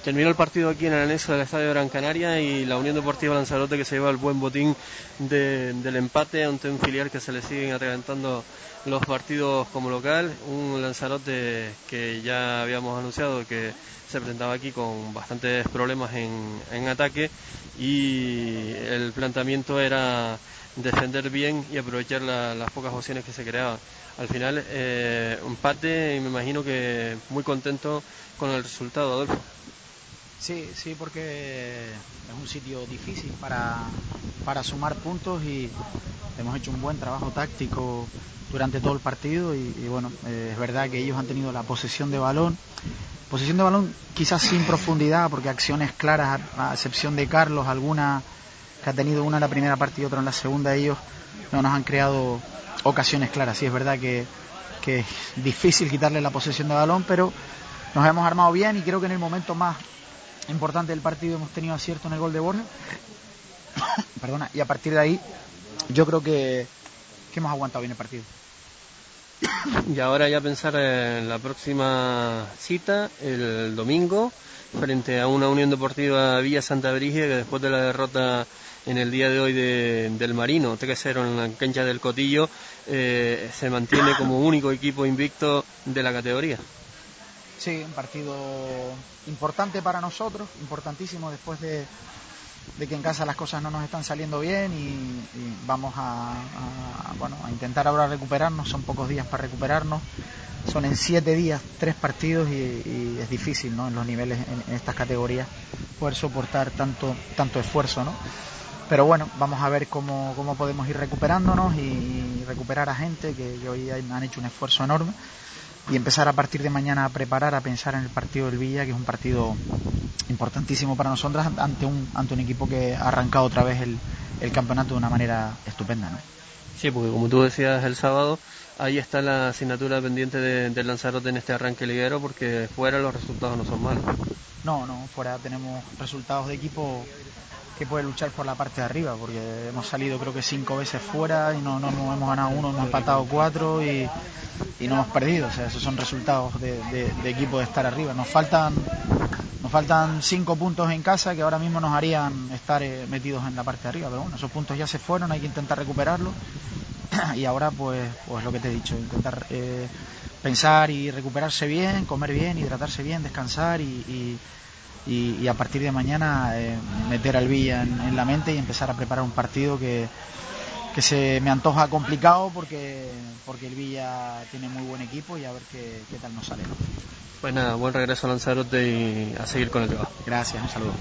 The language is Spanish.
Terminó el partido aquí en el anexo del Estadio Gran Canaria y la Unión Deportiva Lanzarote, que se lleva el buen botín del empate ante un filial que se le siguen atragantando los partidos como local. Un Lanzarote que ya habíamos anunciado que se presentaba aquí con bastantes problemas en ataque, y el planteamiento era defender bien y aprovechar las pocas opciones que se creaban. Al final, empate, y me imagino que muy contento con el resultado, Adolfo. Sí, porque es un sitio difícil para sumar puntos y hemos hecho un buen trabajo táctico durante todo el partido y bueno, es verdad que ellos han tenido la posesión de balón quizás sin profundidad, porque acciones claras, a excepción de Carlos, alguna que ha tenido una en la primera parte y otra en la segunda, ellos no nos han creado ocasiones claras. Sí, es verdad que es difícil quitarle la posesión de balón, pero nos hemos armado bien y creo que en el momento más importante del partido hemos tenido acierto en el gol de Borja perdona, y a partir de ahí yo creo que hemos aguantado bien el partido. Y ahora ya pensar en la próxima cita, el domingo, frente a una Unión Deportiva Villa Santa Brígida, que después de la derrota en el día de hoy del Marino 3-0 en la cancha del Cotillo, se mantiene como único equipo invicto de la categoría. Sí, un partido importante para nosotros, importantísimo después de que en casa las cosas no nos están saliendo bien y vamos a intentar ahora recuperarnos. Son pocos días para recuperarnos, son en 7 días 3 partidos y es difícil, ¿no?, en los niveles en estas categorías poder soportar tanto esfuerzo, ¿no? Pero bueno, vamos a ver cómo podemos ir recuperándonos y recuperar a gente que hoy han hecho un esfuerzo enorme, y empezar a partir de mañana a preparar, a pensar en el partido del Villa, que es un partido importantísimo para nosotros ante un equipo que ha arrancado otra vez el campeonato de una manera estupenda, ¿no? Sí, porque como tú decías el sábado, ahí está la asignatura pendiente del Lanzarote en este arranque liguero, porque fuera los resultados no son malos. No, fuera tenemos resultados de equipo que puede luchar por la parte de arriba, porque hemos salido creo que 5 veces fuera y no hemos ganado 1, hemos empatado 4 y no hemos perdido. O sea, esos son resultados de equipo de estar arriba. Nos faltan 5 puntos en casa que ahora mismo nos harían estar metidos en la parte de arriba, pero bueno, esos puntos ya se fueron, hay que intentar recuperarlos y ahora pues lo que te he dicho, intentar pensar y recuperarse bien, comer bien, hidratarse bien, descansar y a partir de mañana meter al Villa en la mente y empezar a preparar un partido que se me antoja complicado porque el Villa tiene muy buen equipo y a ver qué tal nos sale, ¿no? Pues nada, buen regreso a Lanzarote y a seguir con el trabajo. Gracias, un saludo.